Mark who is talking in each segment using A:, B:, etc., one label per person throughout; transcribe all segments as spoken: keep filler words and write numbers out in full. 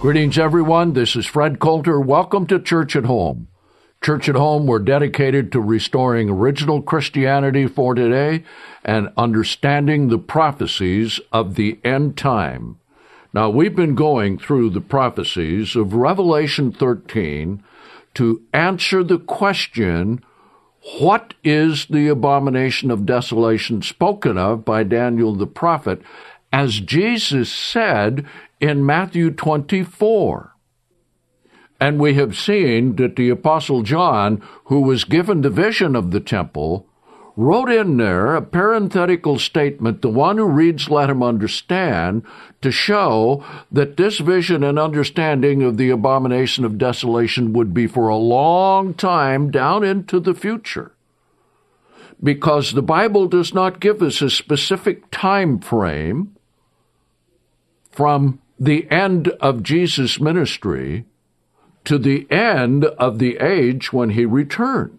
A: Greetings, everyone. This is Fred Coulter. Welcome to Church at Home. Church at Home, we're dedicated to restoring original Christianity for today and understanding the prophecies of the end time. Now, we've been going through the prophecies of Revelation thirteen to answer the question, what is the abomination of desolation spoken of by Daniel the prophet, as Jesus said in Matthew twenty-four? And we have seen that the Apostle John, who was given the vision of the temple, wrote in there a parenthetical statement, the one who reads, let him understand, to show that this vision and understanding of the abomination of desolation would be for a long time down into the future. Because the Bible does not give us a specific time frame from the end of Jesus' ministry to the end of the age when he returns.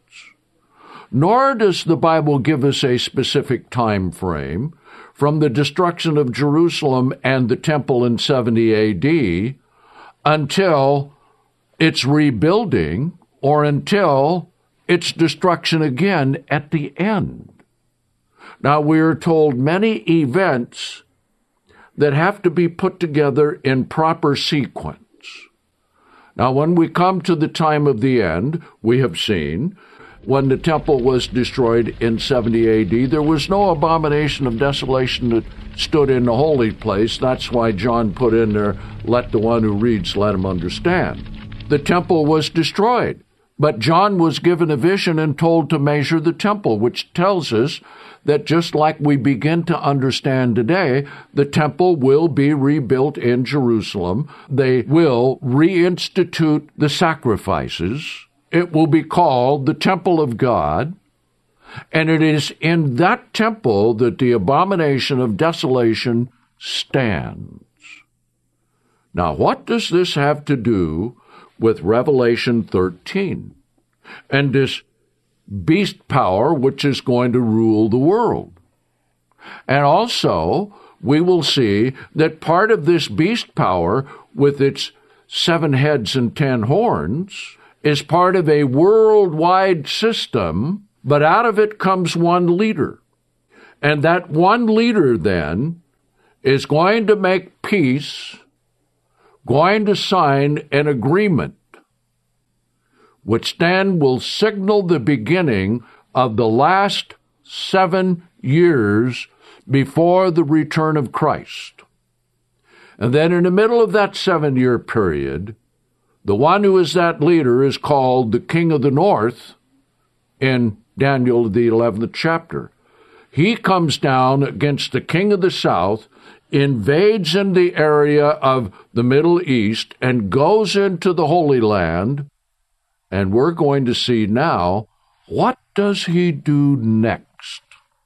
A: Nor does the Bible give us a specific time frame from the destruction of Jerusalem and the temple in seventy A D until its rebuilding or until its destruction again at the end. Now, we are told many events that have to be put together in proper sequence. Now, when we come to the time of the end, we have seen when the temple was destroyed in seventy A D, there was no abomination of desolation that stood in the holy place. That's why John put in there, let the one who reads, let him understand. The temple was destroyed, but John was given a vision and told to measure the temple, which tells us that just like we begin to understand today, the temple will be rebuilt in Jerusalem. They will reinstitute the sacrifices. It will be called the temple of God. And it is in that temple that the abomination of desolation stands. Now, what does this have to do with Revelation thirteen and this beast power which is going to rule the world? And also, we will see that part of this beast power with its seven heads and ten horns is part of a worldwide system, but out of it comes one leader. And that one leader then is going to make peace, going to sign an agreement, which then will signal the beginning of the last seven years before the return of Christ. And then in the middle of that seven-year period, the one who is that leader is called the King of the North in Daniel, the eleventh chapter. He comes down against the King of the South, invades in the area of the Middle East, and goes into the Holy Land. And we're going to see now, what does he do next?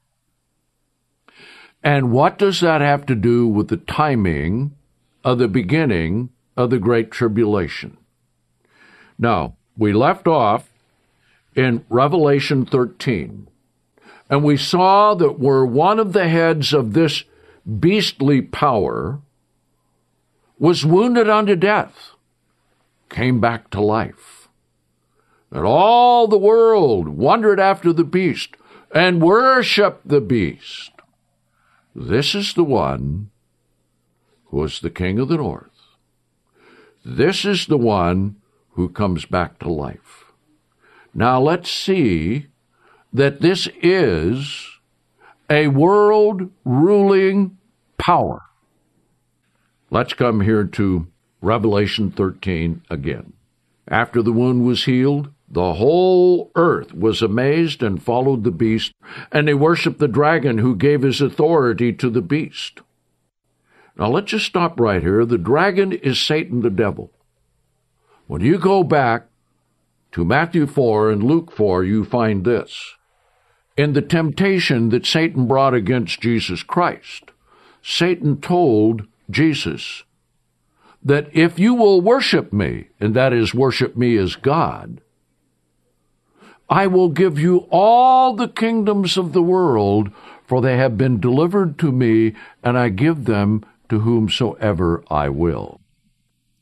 A: And what does that have to do with the timing of the beginning of the Great Tribulation? Now, we left off in Revelation thirteen, and we saw that where one of the heads of this beastly power was wounded unto death, came back to life. And all the world wondered after the beast and worshiped the beast. This is the one who was the King of the North. This is the one who comes back to life. Now let's see that this is a world-ruling power. Let's come here to Revelation thirteen again. After the wound was healed, the whole earth was amazed and followed the beast, and they worshiped the dragon who gave his authority to the beast. Now let's just stop right here. The dragon is Satan the devil. When you go back to Matthew four and Luke four, you find this. In the temptation that Satan brought against Jesus Christ, Satan told Jesus that if you will worship me, and that is worship me as God, I will give you all the kingdoms of the world, for they have been delivered to me, and I give them to whomsoever I will.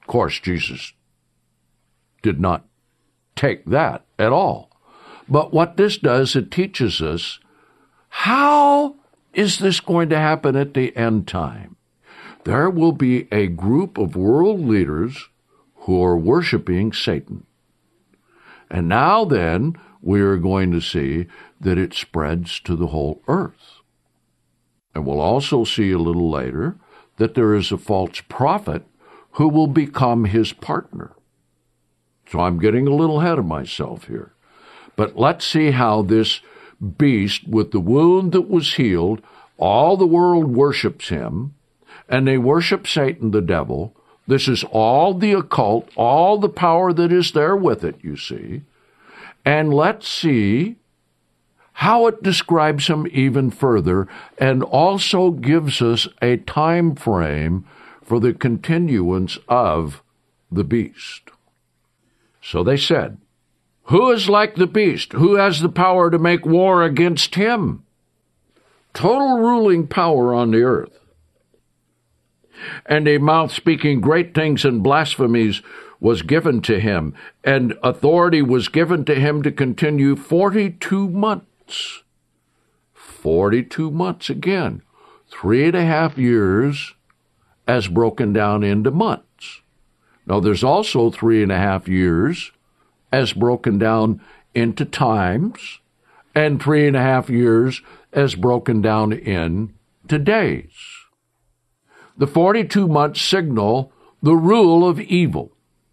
A: course, Jesus did not take that at all. But what this does, it teaches us, how is this going to happen at the end time? There will be a group of world leaders who are worshiping Satan. And now then, we are going to see that it spreads to the whole earth. And we'll also see a little later that there is a false prophet who will become his partner. So I'm getting a little ahead of myself here. But let's see how this beast, with the wound that was healed, all the world worships him, and they worship Satan, the devil. This is all the occult, all the power that is there with it, you see. And let's see how it describes him even further, and also gives us a time frame for the continuance of the beast. So they said, "Who is like the beast? Who has the power to make war against him?" Total ruling power on the earth. "And a mouth speaking great things and blasphemies was given to him, and authority was given to him to continue forty-two months. Forty-two months again. Three and a half years as broken down into months. Now there's also three and a half years as broken down into times, and three and a half years as broken down into days. The forty-two months signal the rule of evil.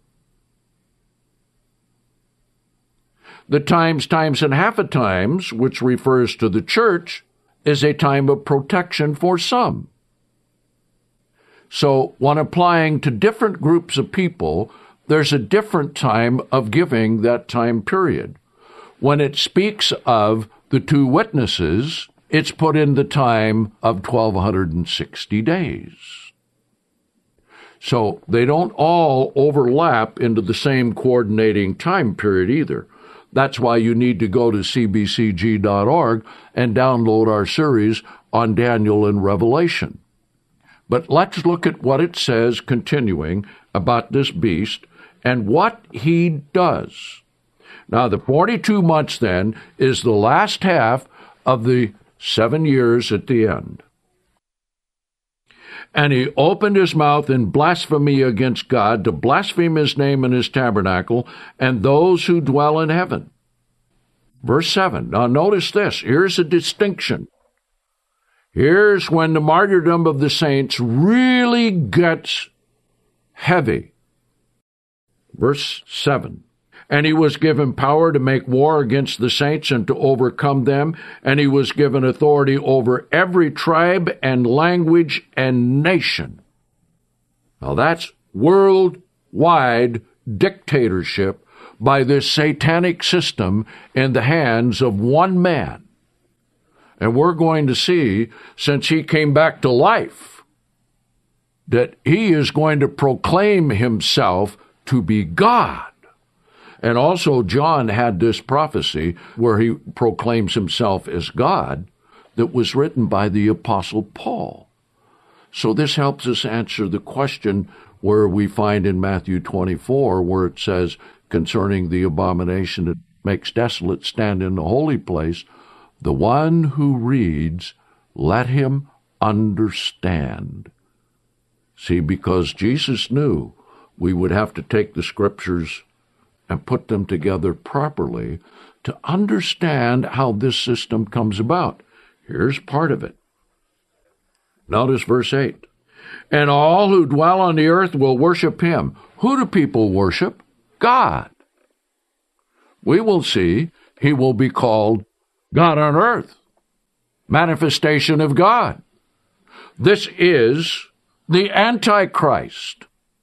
A: The times, times, and half a times, which refers to the church, is a time of protection for some. So, when applying to different groups of people, there's a different time of giving that time period. When it speaks of the two witnesses, it's put in the time of twelve sixty days. So, they don't all overlap into the same coordinating time period either. That's why you need to go to c b c g dot org and download our series on Daniel and Revelation. But let's look at what it says, continuing, about this beast and what he does. Now, the forty-two months, then, is the last half of the seven years at the end. "And he opened his mouth in blasphemy against God, to blaspheme his name and his tabernacle, and those who dwell in heaven." Verse seven. Now notice this. Here's a distinction. Here's when the martyrdom of the saints really gets heavy. Verse seven. "And he was given power to make war against the saints and to overcome them, and he was given authority over every tribe and language and nation." Now that's worldwide dictatorship by this satanic system in the hands of one man. And we're going to see, since he came back to life, that he is going to proclaim himself to be God. And also John had this prophecy where he proclaims himself as God that was written by the Apostle Paul. So this helps us answer the question where we find in Matthew twenty-four where it says concerning the abomination that makes desolate stand in the holy place, "The one who reads, let him understand." See, because Jesus knew we would have to take the scriptures and put them together properly to understand how this system comes about. Here's part of it. Notice verse eight. "And all who dwell on the earth will worship him." Who do people worship? God. We will see he will be called God on earth, manifestation of God. This is the Antichrist.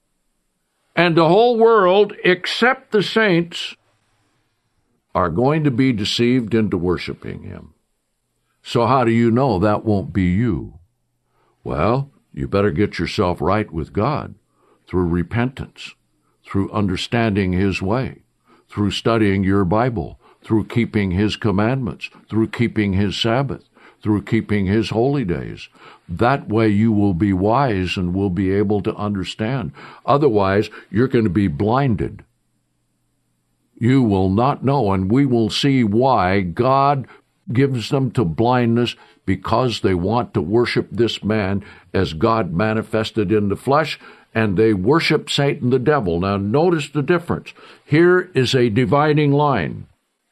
A: And the whole world, except the saints, are going to be deceived into worshiping him. So how do you know that won't be you? Well, you better get yourself right with God through repentance, through understanding his way, through studying your Bible, through keeping his commandments, through keeping his Sabbath, through keeping his holy days. That way you will be wise and will be able to understand. Otherwise, you're going to be blinded. You will not know, and we will see why God gives them to blindness, because they want to worship this man as God manifested in the flesh, and they worship Satan the devil. Now notice the difference. Here is a dividing line.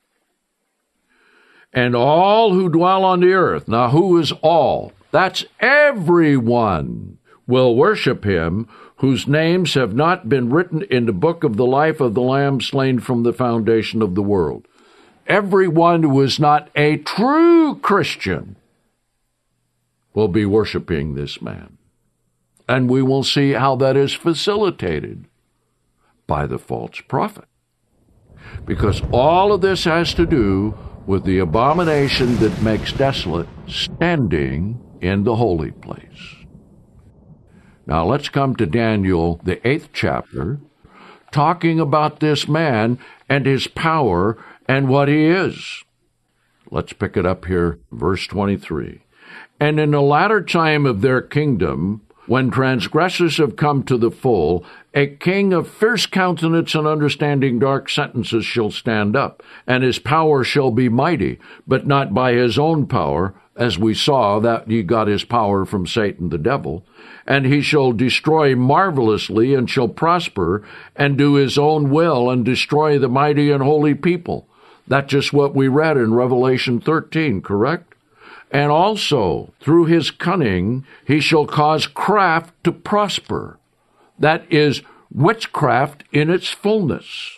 A: And all who dwell on the earth. Now who is all? That's everyone will worship him whose names have not been written in the book of the life of the Lamb slain from the foundation of the world. Everyone who is not a true Christian will be worshiping this man. And we will see how that is facilitated by the false prophet. Because all of this has to do with the abomination that makes desolate standing in the holy place. Now let's come to Daniel, the eighth chapter, talking about this man and his power and what he is. Let's pick it up here, verse twenty-three. And in the latter time of their kingdom, when transgressors have come to the full, a king of fierce countenance and understanding dark sentences shall stand up, and his power shall be mighty, but not by his own power, as we saw that he got his power from Satan the devil. And he shall destroy marvelously, and shall prosper, and do his own will, and destroy the mighty and holy people. That's just what we read in Revelation thirteen, correct? And also, through his cunning, he shall cause craft to prosper. That is witchcraft in its fullness.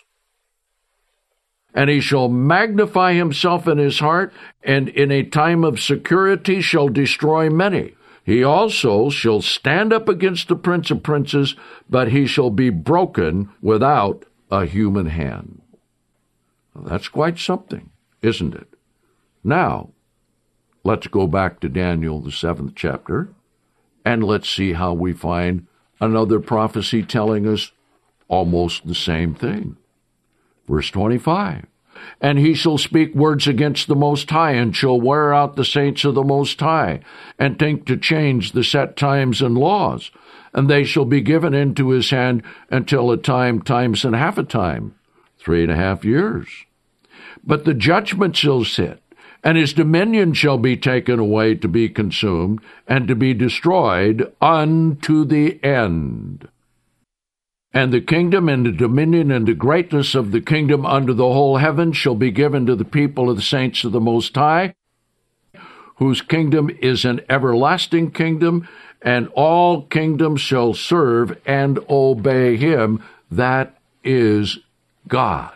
A: And he shall magnify himself in his heart, and in a time of security shall destroy many. He also shall stand up against the prince of princes, but he shall be broken without a human hand. Well, that's quite something, isn't it? Now, let's go back to Daniel, the seventh chapter, and let's see how we find another prophecy telling us almost the same thing. Verse twenty-five, and he shall speak words against the Most High, and shall wear out the saints of the Most High, and think to change the set times and laws, and they shall be given into his hand until a time, times and half a time, three and a half years. But the judgment shall sit, and his dominion shall be taken away to be consumed, and to be destroyed unto the end. And the kingdom and the dominion and the greatness of the kingdom under the whole heaven shall be given to the people of the saints of the Most High, whose kingdom is an everlasting kingdom, and all kingdoms shall serve and obey him. That is God.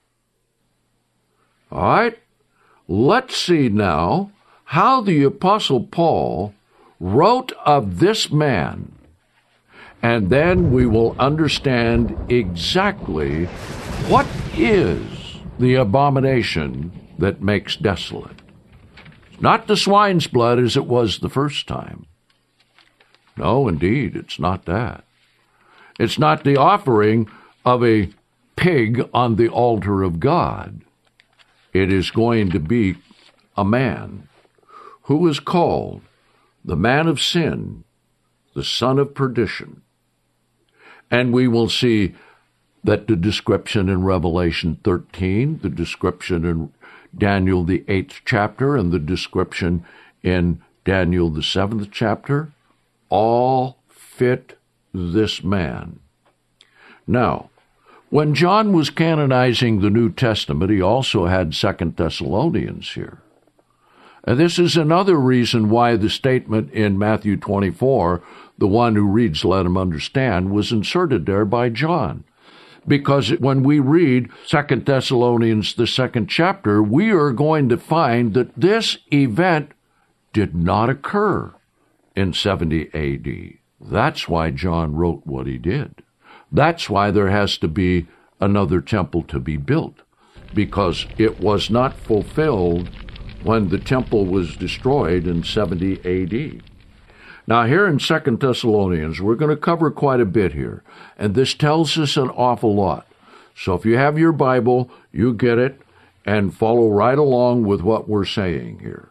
A: All right? Let's see now how the Apostle Paul wrote of this man, and then we will understand exactly what is the abomination that makes desolate. It's not the swine's blood as it was the first time. No, indeed, it's not that. It's not the offering of a pig on the altar of God. It is going to be a man who is called the man of sin, the son of perdition. And we will see that the description in Revelation thirteen, the description in Daniel the eighth chapter, and the description in Daniel the seventh chapter, all fit this man. Now, when John was canonizing the New Testament, he also had Second Thessalonians here. And this is another reason why the statement in Matthew twenty-four, the one who reads, let him understand, was inserted there by John. Because when we read Second Thessalonians, the second chapter, we are going to find that this event did not occur in seventy A D. That's why John wrote what he did. That's why there has to be another temple to be built, because it was not fulfilled when the temple was destroyed in seventy A D. Now here in Second Thessalonians, we're going to cover quite a bit here, and this tells us an awful lot. So if you have your Bible, you get it, and follow right along with what we're saying here,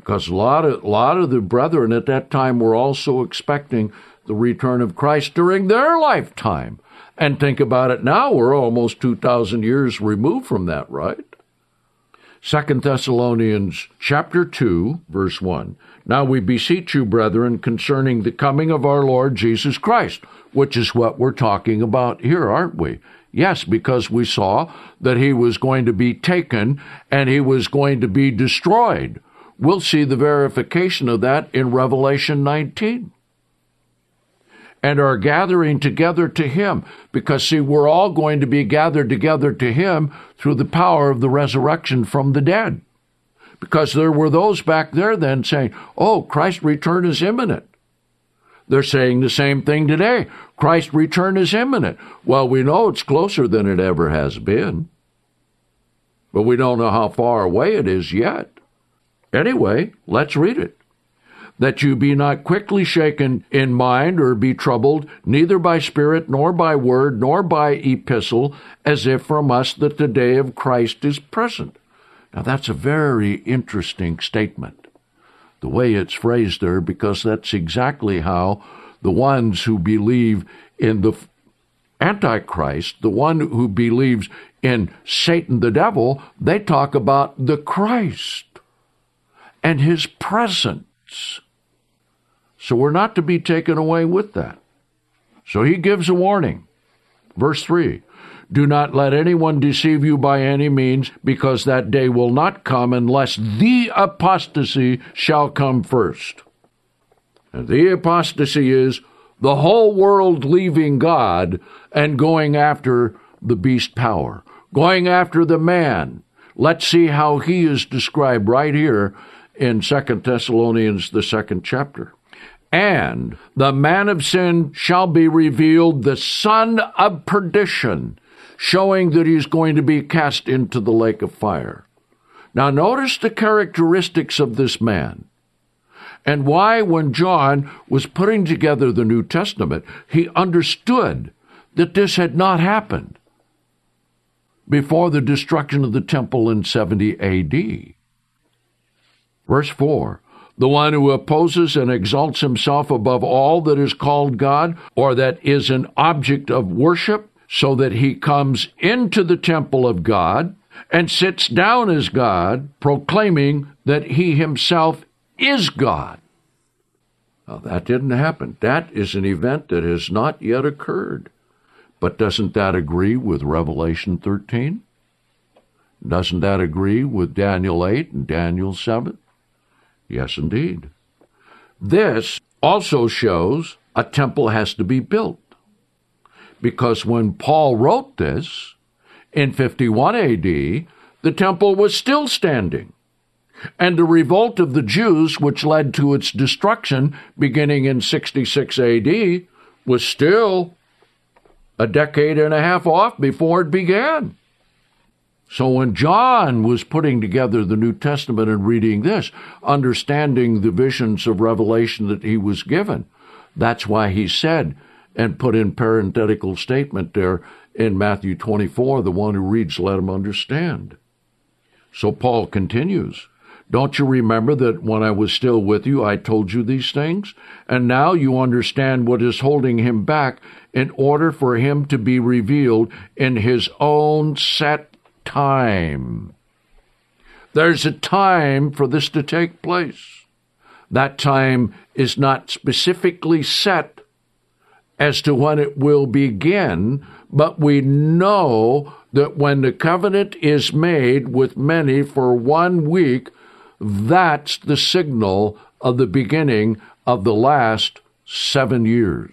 A: because a lot of, a lot of the brethren at that time were also expecting the return of Christ during their lifetime. And think about it now, we're almost two thousand years removed from that, right? Second Thessalonians chapter two, verse one. Now we beseech you, brethren, concerning the coming of our Lord Jesus Christ, which is what we're talking about here, aren't we? Yes, because we saw that he was going to be taken and he was going to be destroyed. We'll see the verification of that in Revelation nineteen. And are gathering together to him, because, see, we're all going to be gathered together to him through the power of the resurrection from the dead. Because there were those back there then saying, oh, Christ's return is imminent. They're saying the same thing today. Christ's return is imminent. Well, we know it's closer than it ever has been, but we don't know how far away it is yet. Anyway, let's read it. That you be not quickly shaken in mind or be troubled, neither by spirit, nor by word, nor by epistle, as if from us that the day of Christ is present. Now that's a very interesting statement, the way it's phrased there, because that's exactly how the ones who believe in the Antichrist, the one who believes in Satan the devil, they talk about the Christ and his presence. So we're not to be taken away with that. So he gives a warning. Verse three, do not let anyone deceive you by any means, because that day will not come unless the apostasy shall come first. And the apostasy is the whole world leaving God and going after the beast power, going after the man. Let's see how he is described right here in Second Thessalonians, the second chapter. And the man of sin shall be revealed, the son of perdition, showing that he's going to be cast into the lake of fire. Now notice the characteristics of this man, and why when John was putting together the New Testament, he understood that this had not happened before the destruction of the temple in seventy A D. Verse four, the one who opposes and exalts himself above all that is called God, or that is an object of worship, so that he comes into the temple of God and sits down as God, proclaiming that he himself is God. Now, that didn't happen. That is an event that has not yet occurred. But doesn't that agree with Revelation thirteen? Doesn't that agree with Daniel eight and Daniel seven? Yes, indeed. This also shows a temple has to be built. Because when Paul wrote this, in fifty-one A D, the temple was still standing. And the revolt of the Jews, which led to its destruction beginning in sixty-six A D, was still a decade and a half off before it began. So when John was putting together the New Testament and reading this, understanding the visions of Revelation that he was given, that's why he said, and put in parenthetical statement there in Matthew twenty-four, the one who reads, let him understand. So Paul continues, don't you remember that when I was still with you, I told you these things? And now you understand what is holding him back in order for him to be revealed in his own set time. There's a time for this to take place. That time is not specifically set as to when it will begin, but we know that when the covenant is made with many for one week, that's the signal of the beginning of the last seven years.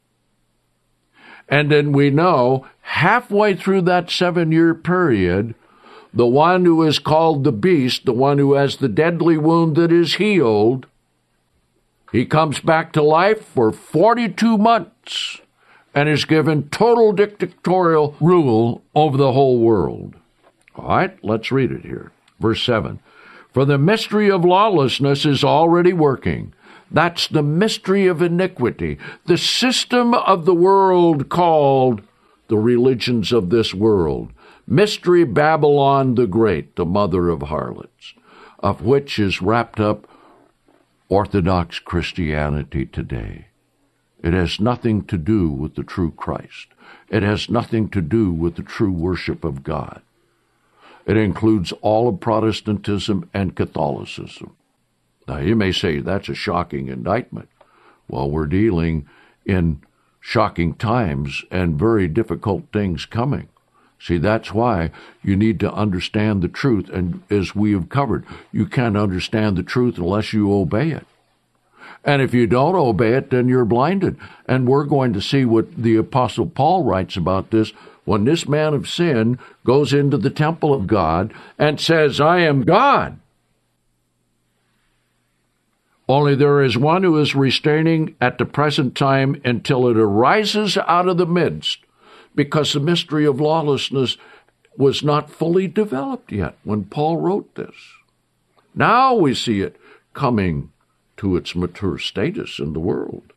A: And then we know halfway through that seven-year period, the one who is called the beast, the one who has the deadly wound that is healed, he comes back to life for forty-two months and is given total dictatorial rule over the whole world. All right, let's read it here. Verse seven. For the mystery of lawlessness is already working. That's the mystery of iniquity, the system of the world called the religions of this world. Mystery Babylon the Great, the mother of harlots, of which is wrapped up Orthodox Christianity today. It has nothing to do with the true Christ. It has nothing to do with the true worship of God. It includes all of Protestantism and Catholicism. Now, you may say that's a shocking indictment. Well, we're dealing in shocking times and very difficult things coming. See, that's why you need to understand the truth. And as we have covered, you can't understand the truth unless you obey it. And if you don't obey it, then you're blinded. And we're going to see what the Apostle Paul writes about this when this man of sin goes into the temple of God and says, I am God. Only there is one who is restraining at the present time until it arises out of the midst, because the mystery of lawlessness was not fully developed yet when Paul wrote this. Now we see it coming to its mature status in the world.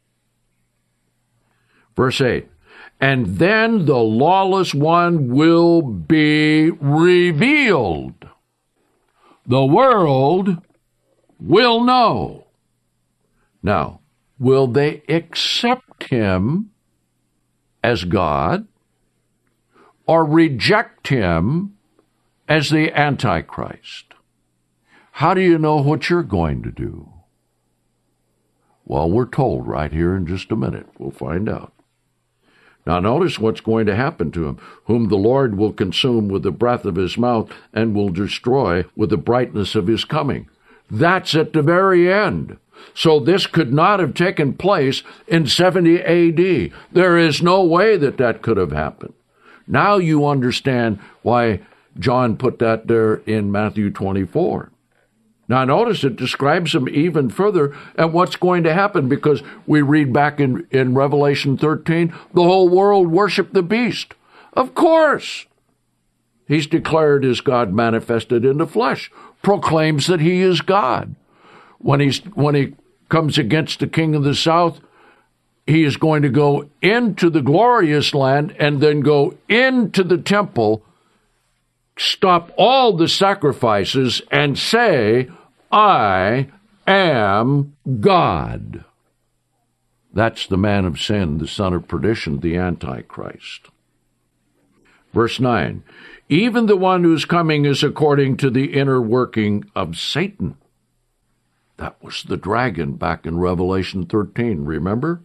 A: Verse eight, and then the lawless one will be revealed. The world will know. Now, will they accept him as God or reject him as the Antichrist? How do you know what you're going to do? Well, we're told right here in just a minute. We'll find out. Now notice what's going to happen to him, whom the Lord will consume with the breath of his mouth and will destroy with the brightness of his coming. That's at the very end. So this could not have taken place in seventy A D. There is no way that that could have happened. Now you understand why John put that there in Matthew twenty-four. Now notice it describes him even further and what's going to happen, because we read back in, in Revelation thirteen, the whole world worshiped the beast. Of course. He's declared as God manifested in the flesh, proclaims that he is God. When he's when he comes against the king of the south, he is going to go into the glorious land and then go into the temple, stop all the sacrifices, and say, I am God. That's the man of sin, the son of perdition, the Antichrist. Verse nine, even the one who's coming is according to the inner working of Satan. That was the dragon back in Revelation thirteen, remember?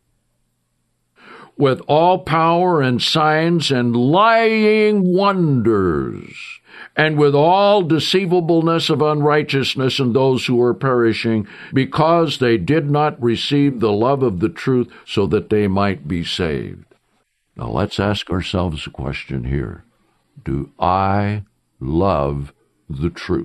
A: With all power and signs and lying wonders, and with all deceivableness of unrighteousness in those who are perishing, because they did not receive the love of the truth so that they might be saved. Now let's ask ourselves a question here. Do I love the truth?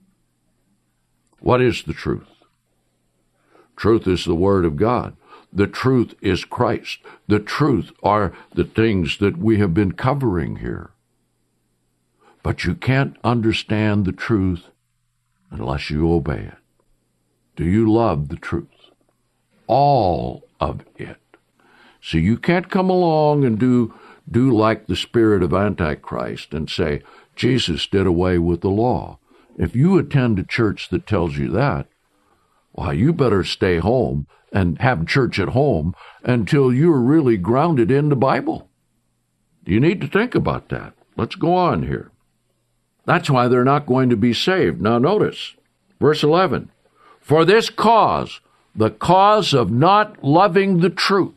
A: What is the truth? Truth is the Word of God. The truth is Christ. The truth are the things that we have been covering here. But you can't understand the truth unless you obey it. Do you love the truth? All of it. So you can't come along and do, do like the spirit of Antichrist and say, Jesus did away with the law. If you attend a church that tells you that, why, you better stay home and have church at home until you're really grounded in the Bible. You need to think about that. Let's go on here. That's why they're not going to be saved. Now notice, verse eleven, for this cause, the cause of not loving the truth.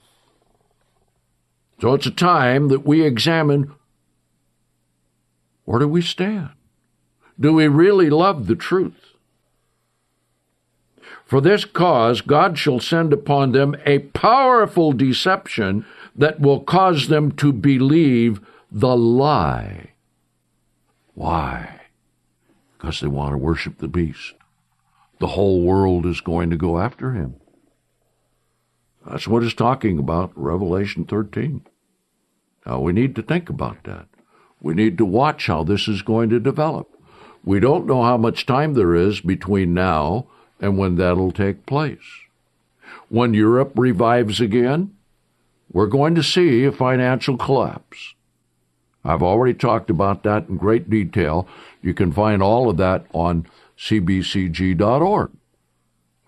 A: So it's a time that we examine, where do we stand? Do we really love the truth? For this cause, God shall send upon them a powerful deception that will cause them to believe the lie. Why? Because they want to worship the beast. The whole world is going to go after him. That's what it's talking about, Revelation thirteen. Now, we need to think about that. We need to watch how this is going to develop. We don't know how much time there is between now and when that'll take place. When Europe revives again, we're going to see a financial collapse. I've already talked about that in great detail. You can find all of that on c b c g dot org.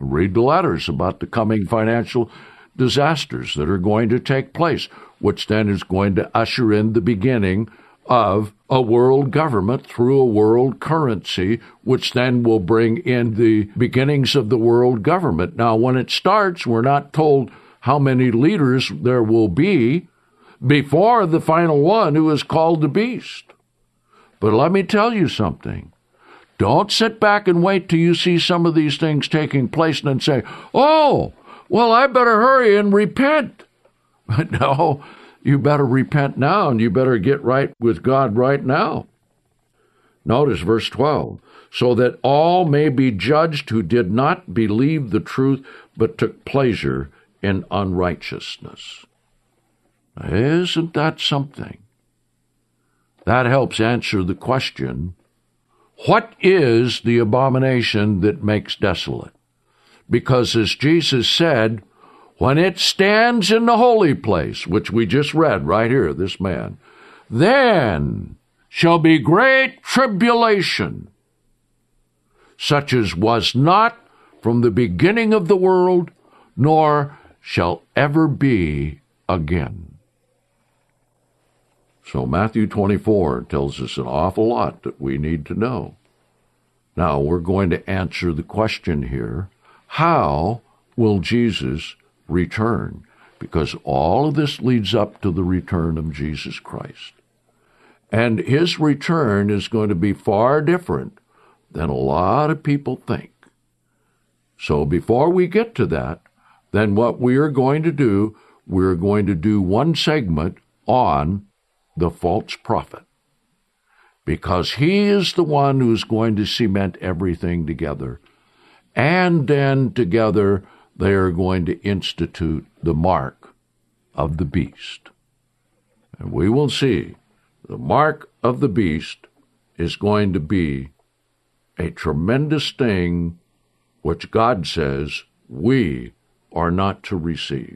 A: Read the letters about the coming financial disasters that are going to take place, which then is going to usher in the beginning of a world government through a world currency, which then will bring in the beginnings of the world government. Now, when it starts, we're not told how many leaders there will be before the final one, who is called the beast. But let me tell you something. Don't sit back and wait till you see some of these things taking place and then say, oh, well, I better hurry and repent. But no, you better repent now, and you better get right with God right now. Notice verse twelve. So that all may be judged who did not believe the truth, but took pleasure in unrighteousness. Isn't that something? That helps answer the question, what is the abomination that makes desolate? Because as Jesus said, when it stands in the holy place, which we just read right here, this man, then shall be great tribulation, such as was not from the beginning of the world, nor shall ever be again. So Matthew twenty-four tells us an awful lot that we need to know. Now we're going to answer the question here, how will Jesus return? Because all of this leads up to the return of Jesus Christ. And his return is going to be far different than a lot of people think. So before we get to that, then what we are going to do, we're going to do one segment on the false prophet, because he is the one who's going to cement everything together. And then together they are going to institute the mark of the beast. And we will see the mark of the beast is going to be a tremendous thing which God says we are not to receive.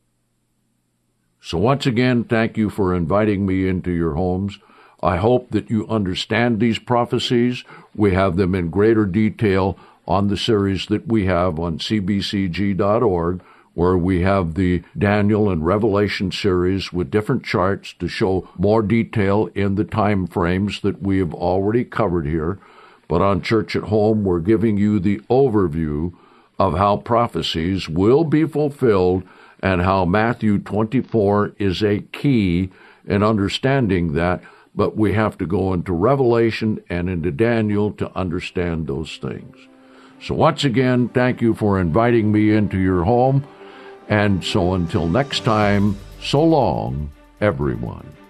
A: So once again, thank you for inviting me into your homes. I hope that you understand these prophecies. We have them in greater detail on the series that we have on C B C G dot org, where we have the Daniel and Revelation series with different charts to show more detail in the time frames that we have already covered here. But on Church at Home, we're giving you the overview of how prophecies will be fulfilled and how Matthew twenty-four is a key in understanding that. But we have to go into Revelation and into Daniel to understand those things. So once again, thank you for inviting me into your home. And so until next time, so long, everyone.